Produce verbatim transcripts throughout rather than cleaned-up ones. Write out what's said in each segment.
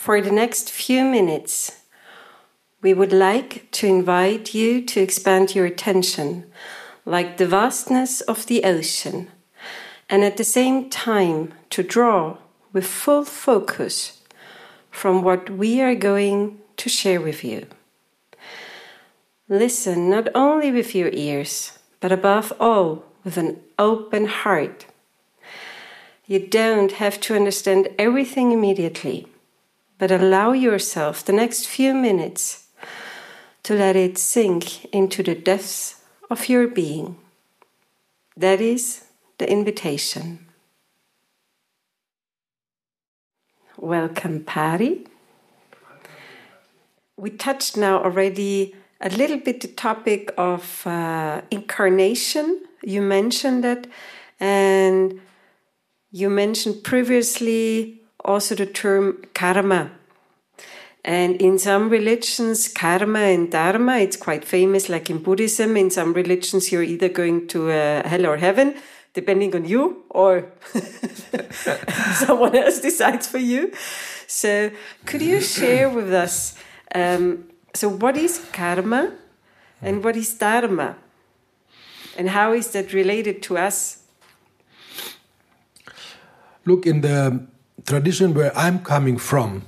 For the next few minutes, we would like to invite you to expand your attention like the vastness of the ocean, and at the same time to draw with full focus from what we are going to share with you. Listen not only with your ears, but above all with an open heart. You don't have to understand everything immediately, but allow yourself the next few minutes to let it sink into the depths of your being. That is the invitation. Welcome, Pari. We touched now already a little bit the topic of uh, incarnation. You mentioned that, and you mentioned previously also the term karma. And in some religions, karma and dharma, it's quite famous, like in Buddhism. In some religions, you're either going to uh, hell or heaven, depending on you, or someone else decides for you. So could you share with us, um, so what is karma and what is dharma? And how is that related to us? Look, in the tradition where I'm coming from,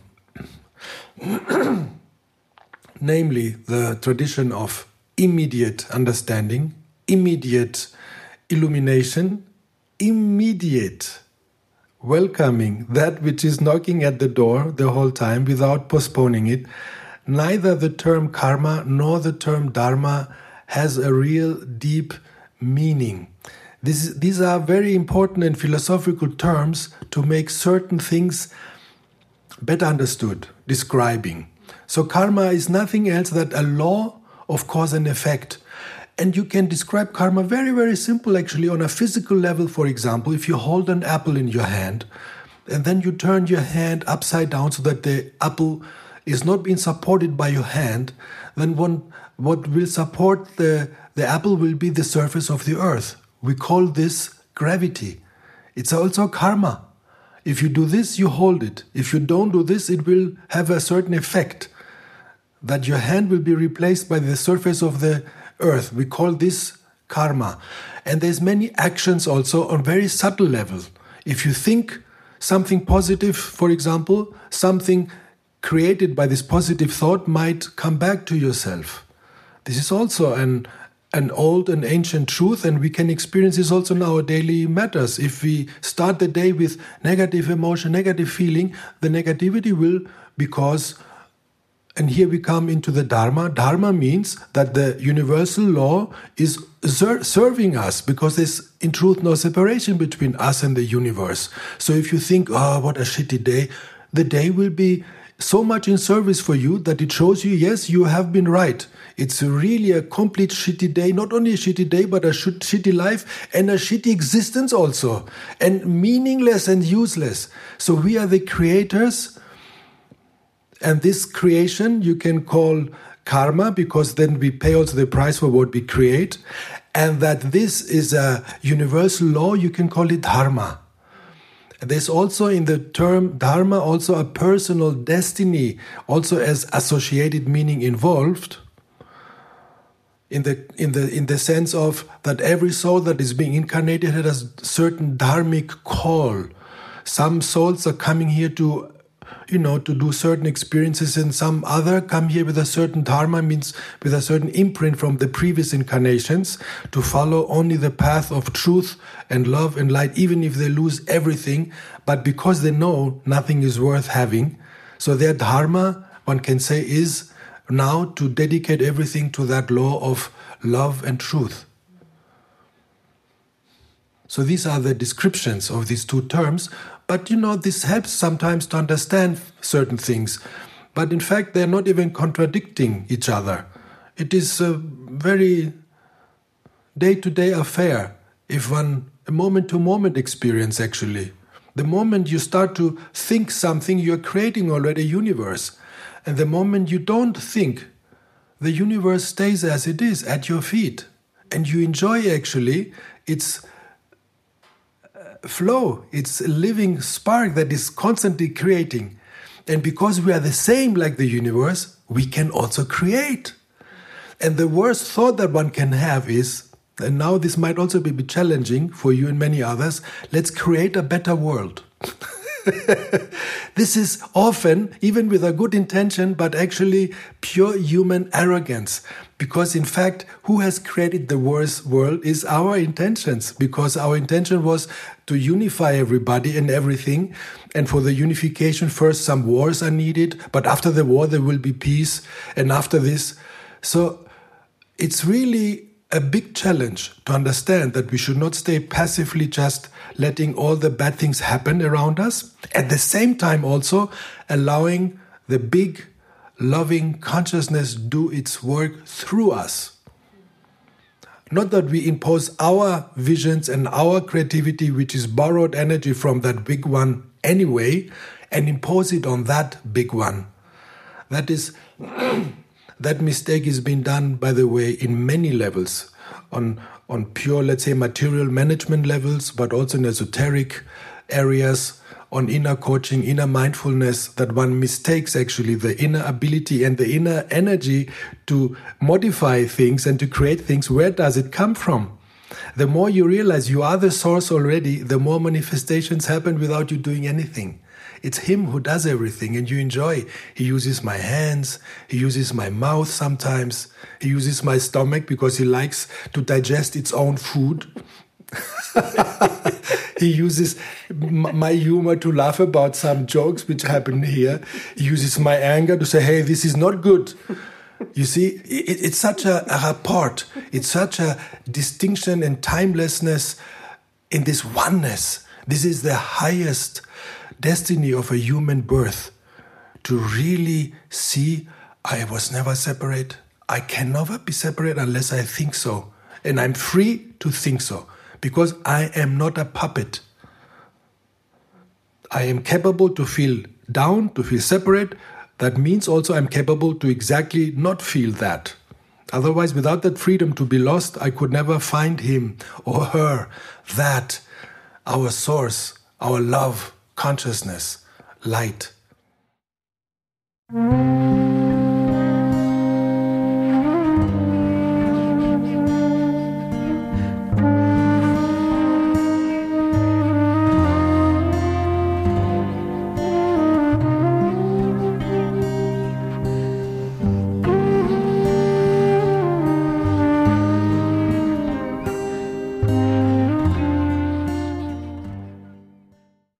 namely the tradition of immediate understanding, immediate illumination, immediate welcoming that which is knocking at the door the whole time without postponing it, neither the term karma nor the term dharma has a real deep meaning. This, these are very important and philosophical terms to make certain things better understood, describing. So karma is nothing else than a law of cause and effect. And you can describe karma very, very simple actually on a physical level. For example, if you hold an apple in your hand and then you turn your hand upside down so that the apple is not being supported by your hand, then one, what will support the, the apple will be the surface of the earth. We call this gravity. It's also karma. If you do this, you hold it. If you don't do this, it will have a certain effect that your hand will be replaced by the surface of the earth. We call this karma. And there's many actions also on very subtle level. If you think something positive, for example, something created by this positive thought might come back to yourself. This is also an an old and ancient truth, and we can experience this also in our daily matters. If we start the day with negative emotion, negative feeling, the negativity will, because, and here we come into the Dharma. Dharma means that the universal law is ser- serving us, because there's in truth no separation between us and the universe. So if you think, oh, what a shitty day, the day will be so much in service for you that it shows you, yes, you have been right. It's really a complete shitty day, not only a shitty day, but a sh- shitty life and a shitty existence also, and meaningless and useless. So we are the creators, and this creation you can call karma, because then we pay also the price for what we create, and that this is a universal law, you can call it dharma. There's also in the term dharma also a personal destiny, also as associated meaning involved. In the in the in the sense of that every soul that is being incarnated has a certain dharmic call. Some souls are coming here to, you know, to do certain experiences, and some other come here with a certain dharma, means with a certain imprint from the previous incarnations, to follow only the path of truth and love and light, even if they lose everything, but because they know nothing is worth having. So their dharma, one can say, is now to dedicate everything to that law of love and truth. So these are the descriptions of these two terms. But, you know, this helps sometimes to understand certain things. But in fact, they're not even contradicting each other. It is a very day-to-day affair, if one, a moment-to-moment experience, actually. The moment you start to think something, you're creating already a universe. And the moment you don't think, the universe stays as it is, at your feet. And you enjoy, actually, its flow. It's a living spark that is constantly creating. And because we are the same like the universe, we can also create. And the worst thought that one can have is, and now this might also be challenging for you and many others, let's create a better world. This is often, even with a good intention, but actually pure human arrogance. Because in fact, who has created the worst world is our intentions. Because our intention was to unify everybody and everything. And for the unification, first some wars are needed. But after the war, there will be peace. And after this, so it's really a big challenge to understand that we should not stay passively just letting all the bad things happen around us. At the same time also allowing the big loving consciousness do its work through us. Not that we impose our visions and our creativity, which is borrowed energy from that big one anyway, and impose it on that big one. That is... That mistake is being done, by the way, in many levels, on, on pure, let's say, material management levels, but also in esoteric areas, on inner coaching, inner mindfulness, that one mistakes actually the inner ability and the inner energy to modify things and to create things. Where does it come from? The more you realize you are the source already, the more manifestations happen without you doing anything. It's him who does everything and you enjoy. He uses my hands, he uses my mouth sometimes, he uses my stomach because he likes to digest its own food. He uses m- my humor to laugh about some jokes which happen here. He uses my anger to say, hey, this is not good. You see, it, it's such a, a rapport, it's such a distinction and timelessness in this oneness. This is the highest destiny of a human birth, to really see I was never separate. I can never be separate unless I think so. And I'm free to think so, because I am not a puppet. I am capable to feel down, to feel separate. That means also I'm capable to exactly not feel that. Otherwise, without that freedom to be lost, I could never find him or her, that, our source, our love, consciousness, light.